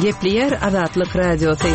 Gepleyer Azatlyk Radiosu.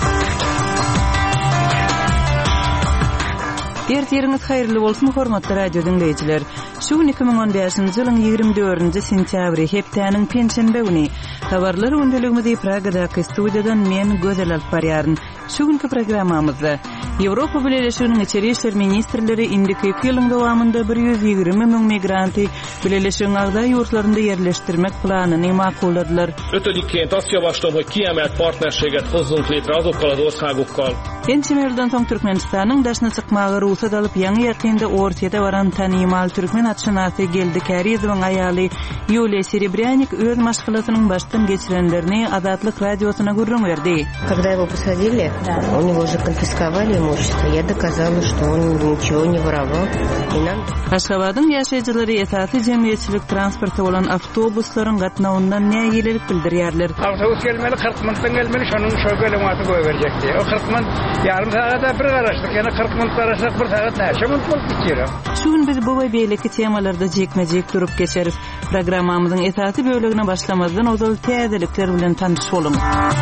Ertiriniz hayırlı bolsun hormatly radio dinleyijiler. Şu 2015-nji ýylyň 24-nji sentýabry hepdeniň penşenbe güni habarlar öndeligimizi Pragadaky studiýadan men Gözel alyp barýaryn. Şu günkü programmamyzda Ýewropa Birleşiginiň içeri işler ministrleri indiki ýylyň dowamında 120 000 migranty Birleşigiň agda ýurtlarynda ýerleşdirmek planyny makulladylar. Ötödikként azt javaslom, hogy kiemelt partnerséget hozzunk létre azokkal az országokkal. Ençimelden soň Türkmenistanyň daşna çykmagy ruhsat alyp ýa-ni ýakynda ortada baran tanymal türkmen atşynasy geldi Karizowyň aýaly Yuliya Serebryanik öz maşgalatynyň başdan geçirenlerini Azatlyk Radiosyna gurrun berdi. Когда его посадили, у него уже конфисковали имущество. Я доказала, что он ничего не воровал. Aşgabatyň ýaşaýjylary esasy jemgyýetçilik transporty bolan awtobuslaryň gatnawyndan näýilelik bildirýärler. Awtobus gelmeli, 40 minutdan gelmeli, şonuň şo gelematy goýberjekdi. O 40 minut yarım saata bir garaşdyk, ýa-ni 40 minut garaşdyk, bir saat näçe minut bolup geçýär. Şu gün biz bu we beýleki temalarda jekmejek durup geçeriz. Programmamyzyň esasy bölegine başlamazdan ozal täzelikler bilen tanış bolun.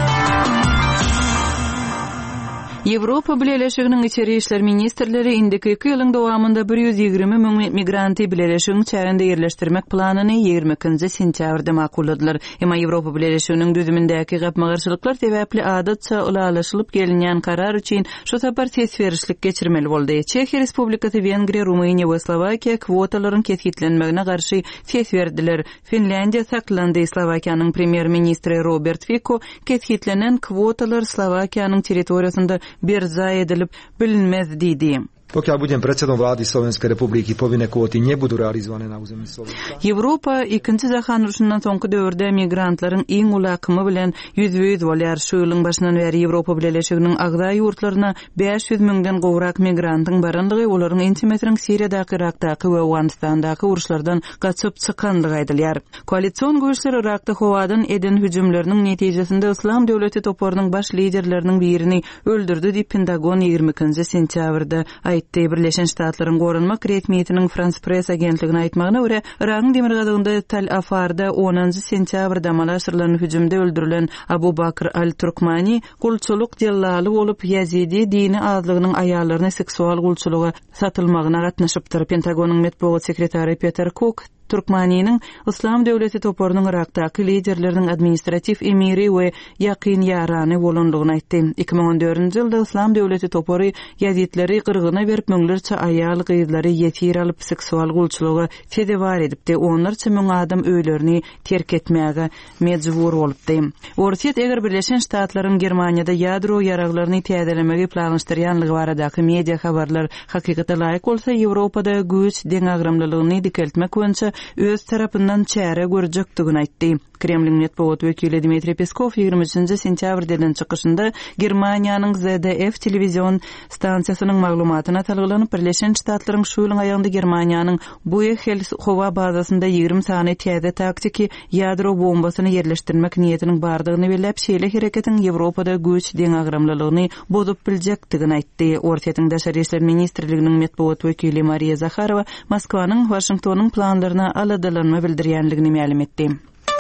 Ýewropa Birleşiginiň içeri işler ministrleri indiki 2 ýylyň dowamında 120 000 migranty Birleşigiň çäginde ýerleşdirmek planyny 20-nji sentýabrda makulladylar. Emma Ýewropa Birleşiginiň düzümindäki gapmagarçylyklar sebäpli adatça ulalaşylyp gelinýän karar üçin şu tapar tesberişlik geçirmeli boldy. Çekiýa Respublikasy, Wengriýa, Rumyniýa we Slowakiýa kwotalaryň kesgitlenmegine garşy ses berdiler. Finlandiýa saklandy. Slowakiýanyň premier ministri Robert Fico kesgitlenen kwotalar Slowakiýanyň territoriýasynda bir zaj edilip bilinmez diýdi. Pokiaľ budem predsedom vlády Slovenskej republiky, povinné kvóty nebudú realizované na území Slovenska. Ýewropa 2-nji jahan urşundan soňky döwürde migrantlaryň iň ulakymy bilen ýüzüýüz bolýar. Şu ýylyň başyndan beri Ýewropa Birleşiginiň agda ýurtlaryna 500 000den gowrak migrantyň baryndygy, olaryň intimetriň Siriýadaky, Irakdaky we Awganistandaky uruşlardan gaçyp çykandygy aýdylýar. Koalisiýon güýçleri Irakda howadan eden hüjümleriniň netijesinde Islam döwleti toparynyň baş liderleriniň birini öldürdi diýip Pentagon 20-nji sentýabrda Birleşen Ştatlaryň gorunmak resmiýetiniň France Press agentligine aýtmagyna görä, Iragyň demir gadagynda Tel Afarda 10-njy sentýabrda malaşyrylan hüjümde öldürilen Abu Bakr al-Turkmani gulçuluk dellali bolup Yazidi dini azlygynyň aýallaryna seksual gulçuluga satylmagyna gatnaşypdyr. Pentagonyň medeniýet sekretary Peter Cook Turkmanynyň Islam döwleti toparynyň Irakdaky liderleriniň administrativ emiri we ýakyn ýarany bolandygyny aýtdy. 2014-nji ýylda Islam döwleti topary ýazitleri gyrgyna berip möňlerçe aýal gyzlary ýetir alyp seksual gulçuluga fedebar edipdi. Onlarça möň adam öýlerini terk etmäge mejbur bolupdy. Ortiýet eger Birleşen Ştatlaryň Germaniýada ýadro ýaraglaryny täzelemegi planlaşdyrýanlygy baradaky media habarlar hakykata laýyk bolsa, Ýewropada güýç deňagramlylygyny dikeltmek boýunça öz tarapyndan çäre görjekdigini aýtdy. Kremlin medeniýet wekili Dmitri Peskov 23-nji sentýabrdan çykyşynda Germaniýanyň ZDF telewizion stansiýasynyň maglumatyna talgylanyp Birleşen Ştatlaryň şu ýylyň aýagynda Germaniýanyň Buechel howa bazasynda 20 sany täze taktiki ýadro bombasyny ýerleşdirmek niýetiniň bardygyny belläp, şeýle hereketiň Ýewropada güýç deňagramlylygyny bozup biljekdigini aýtdy. Ortiýetiň daşary işler ministrliginiň medeniýet wekili Mariya Zakharova Moskwanyň Washingtonyň planlaryna aladylanma bildirýänligini ma'lum etdi.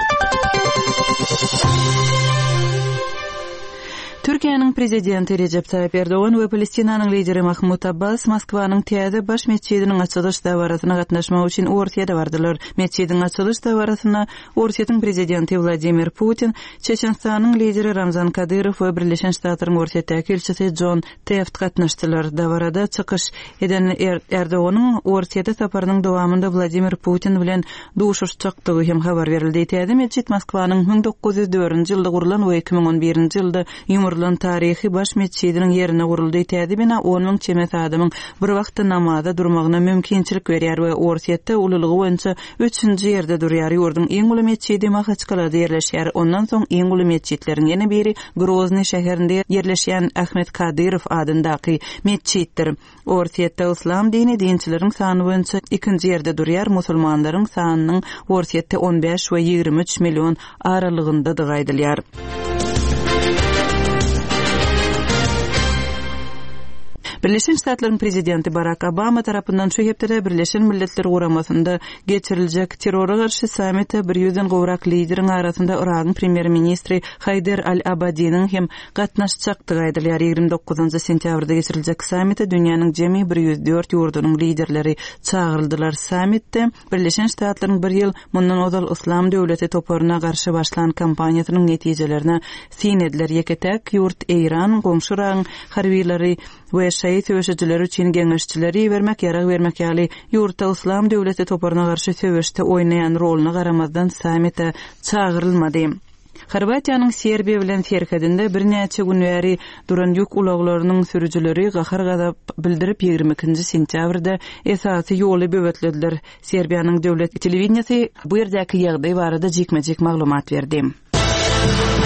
Türkiýanyň prezidenti Recep Tayyip Erdogan we Palestinanyň lideri Mahmud Abbas Moskwanyň täze baş mesçidiniň açylyş dawarasyna gatnaşmak üçin ortaya bardylar. Mesçidiň açylyş dawarasyna Ortiýetiň prezidenti Vladimir Putin, Çeçenistanyň lideri Ramzan Kadyrow we Birleşen Ştatlaryň Ortiýetdäki elçisi John Teft gatnaşdylar. Dawarada çykyş eden Erdoganyň Ortiýetde saparynyň dowamında Vladimir Putin bilen duşuşjakdygy hem habar berildi. Täze mesçid Moskwanyň 1904-nji ýylda gurulan we 2011-nji ýylda tarihi baş mesçidiniň ýerine guruldy. Täze bina 10 000 çemet adamyň bir wagtda namaza durmagyna mümkinçilik berýär we Ortiýetde ululygy boýunça 3-nji ýerde durýar. Ýurdun iň uly mesçidi Mahaçkalada ýerleşýär. Ondan soň iň uly mesçitleriň ýene biri Grozny şäherinde ýerleşýän Ahmet Kadyrow adyndaky mesçitdir. Ortiýetde Islam dini dinçileriň sany boýunça 2-nji ýerde durýar. Musulmanlaryň sanynyň Ortiýetde 15 we 23 million aralygynda aýdylýar. Birleşen Ştatlaryň prezidenti Barack Obama tarapyndan şu hepde Birleşen Milletler Guramasynda geçiriljek terrora garşy sammitde 100den gowrak lideriň arasynda Iragyň premier ministri Haider al-Abadiň hem gatnaşjakdygy aýdylýar. 29 sentýabrda geçiriljek sammitde dünýäniň jemi 104 ýurdunyň liderleri çağıryldylar. Sammitde Birleşen Ştatlaryň bir ýyl mundan odal Islam döwleti toparyna garşy başlan kampaniýasynyň netijelerine sinediler. Ýeketek ýurt Eýran, goňşy Iraň harbiýleri we şeýit öwüşçileri üçin geňeşçileri bermek ýaly ýurtda Islam döwleti toparyna garşy söwüşde oýnaýan roluny garamazdan sammitde çağırylmady. Horwatiýanyň Serbiýa bilen serhedinde bir näçe gün bäri duran ýük ulaglarynyň sürüjileri gahar gadap bildirip 22 sentýabrda esasy ýoly böwetlediler. Serbiýanyň döwlet telewizionysy bu ýerdäki ýagdaý barada jekmejek maglumat berdi.